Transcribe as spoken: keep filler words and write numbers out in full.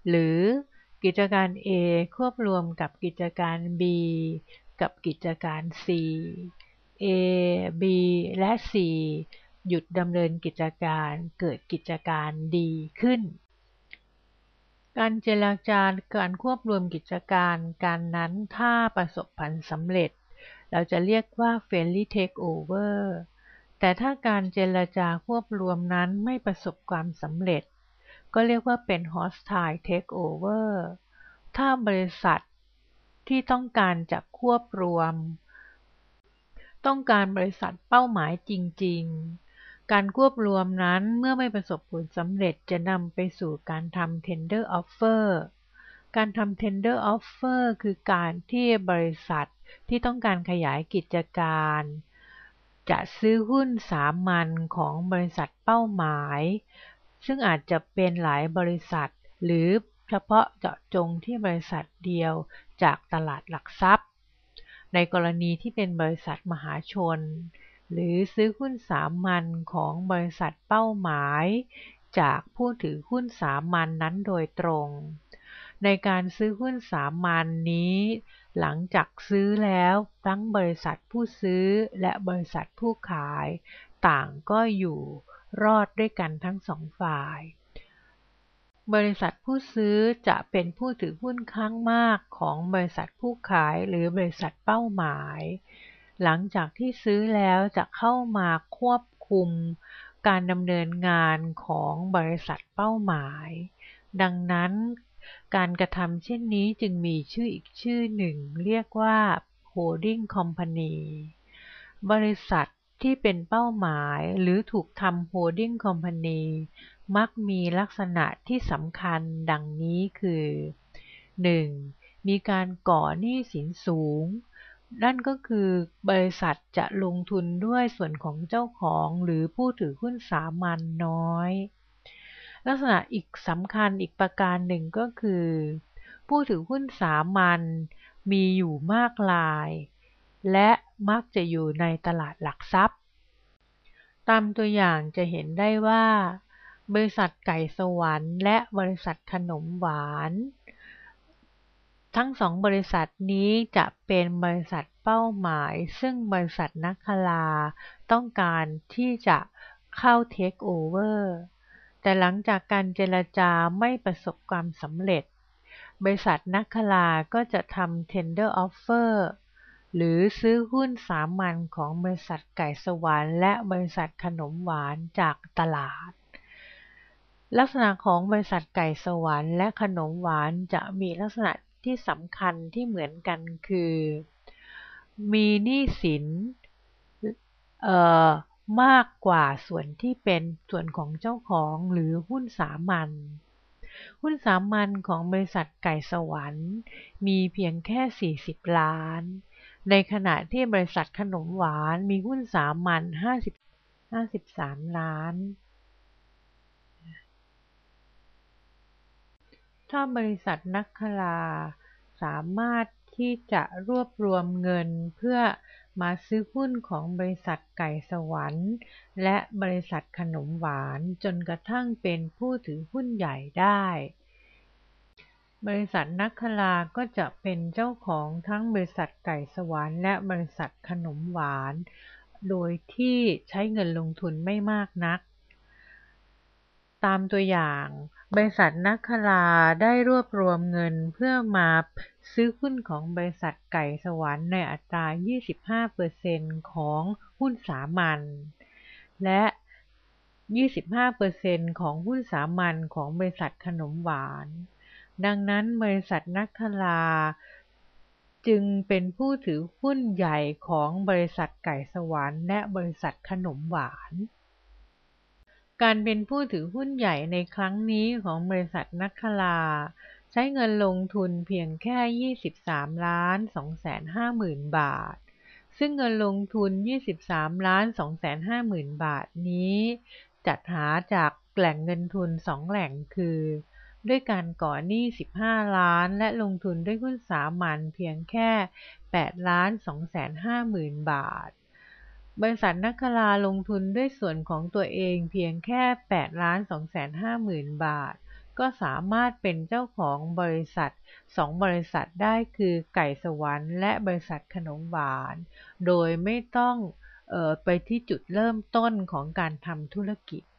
หรือกิจการ A ควบรวมกับกิจการ B กับกิจการ C A B และ C หยุดดำเนินกิจการเกิดกิจการ D ขึ้นการเจรจาการควบรวมกิจการการนั้นถ้าประสบผลสำเร็จเราจะเรียกว่า friendly takeover แต่ถ้าการเจรจาควบรวมนั้นไม่ประสบความสำเร็จก็เรียกว่าเป็น hostile takeover ถ้าบริษัทที่ต้องการจะควบรวมต้องการบริษัทเป้าหมายจริงๆการควบรวมนั้นเมื่อไม่ประสบผลสำเร็จจะนำไปสู่การทำ tender offer การทำ tender offer คือการที่บริษัทที่ต้องการขยายกิจการจะซื้อหุ้นสามัญของบริษัทเป้าหมายซึ่งอาจจะเป็นหลายบริษัทหรือเฉพาะเจาะจงที่บริษัทเดียวจากตลาดหลักทรัพย์ในกรณีที่เป็นบริษัทมหาชนหรือซื้อหุ้นสามัญของบริษัทเป้าหมายจากผู้ถือหุ้นสามัญ น, นั้นโดยตรงในการซื้อหุ้นสามัญ น, นี้หลังจากซื้อแล้วทั้งบริษัทผู้ซื้อและบริษัทผู้ขายต่างก็อยู่รอดด้วยกันทั้งสองฝ่ายบริษัทผู้ซื้อจะเป็นผู้ถือหุ้นข้างมากของบริษัทผู้ขายหรือบริษัทเป้าหมายหลังจากที่ซื้อแล้วจะเข้ามาควบคุมการดำเนินงานของบริษัทเป้าหมายดังนั้นการกระทำเช่นนี้จึงมีชื่ออีกชื่อหนึ่งเรียกว่า holding company บริษัทที่เป็นเป้าหมายหรือถูกทำ holding company มักมีลักษณะที่สำคัญดังนี้คือ หนึ่ง. มีการก่อหนี้สินสูงนั่นก็คือบริษัทจะลงทุนด้วยส่วนของเจ้าของหรือผู้ถือหุ้นสามัญน้อยลักษณะอีกสำคัญอีกประการหนึ่งก็คือผู้ถือหุ้นสามัญมีอยู่มากรายและมักจะอยู่ในตลาดหลักทรัพย์ตามตัวอย่างจะเห็นได้ว่าบริษัทไก่สวรรค์และบริษัทขนมหวานทั้งสองบริษัทนี้จะเป็นบริษัทเป้าหมายซึ่งบริษัทนักคลาต้องการที่จะเข้าเทคโอเวอร์แต่หลังจากการเจรจาไม่ประสบความสำเร็จบริษัทนักคลาก็จะทำ tender offer หรือซื้อหุ้นสามัญของบริษัทไก่สวรรค์และบริษัทขนมหวานจากตลาดลักษณะของบริษัทไก่สวรรค์และขนมหวานจะมีลักษณะที่สำคัญที่เหมือนกันคือมีหนี้สินเอ่อมากกว่าส่วนที่เป็นส่วนของเจ้าของหรือหุ้นสามัญหุ้นสามัญของบริษัทไก่สวรรค์มีเพียงแค่สี่สิบล้านในขณะที่บริษัทขนมหวานมีหุ้นสามัญห้าสิบ ห้าสิบสามล้านถ้าบริษัทนักคลาสามารถที่จะรวบรวมเงินเพื่อมาซื้อหุ้นของบริษัทไก่สวรรค์และบริษัทขนมหวานจนกระทั่งเป็นผู้ถือหุ้นใหญ่ได้บริษัทนักคลาก็จะเป็นเจ้าของทั้งบริษัทไก่สวรรค์และบริษัทขนมหวานโดยที่ใช้เงินลงทุนไม่มากนักตามตัวอย่างบริษัทนักคลาได้รวบรวมเงินเพื่อมาซื้อหุ้นของบริษัทไก่สวรรค์ในอัตรา ยี่สิบห้าเปอร์เซ็นต์ ของหุ้นสามัญและ ยี่สิบห้าเปอร์เซ็นต์ ของหุ้นสามัญของบริษัทขนมหวานดังนั้นบริษัทนักคลาจึงเป็นผู้ถือหุ้นใหญ่ของบริษัทไก่สวรรค์และบริษัทขนมหวานการเป็นผู้ถือหุ้นใหญ่ในครั้งนี้ของบริษัทนักคลาใช้เงินลงทุนเพียงแค่ยี่สิบสามล้านสองแสนห้าหมื่นบาทซึ่งเงินลงทุนยี่สิบสามล้านสองแสนห้าหมื่นบาทนี้จัดหาจากแหล่งเงินทุนสองแหล่งคือด้วยการก่อหนี้สิบห้าล้านและลงทุนด้วยหุ้นสามัญเพียงแค่แปดล้านสองแสนห้าหมื่นบาทบริษัทนักคลาลงทุนด้วยส่วนของตัวเองเพียงแค่แปดล้านสองแสนห้าหมื่นบาทก็สามารถเป็นเจ้าของบริษัทสองบริษัทได้คือไก่สวรรค์และบริษัทขนมหวานโดยไม่ต้องเอ่อไปที่จุดเริ่มต้นของการทำธุรกิจ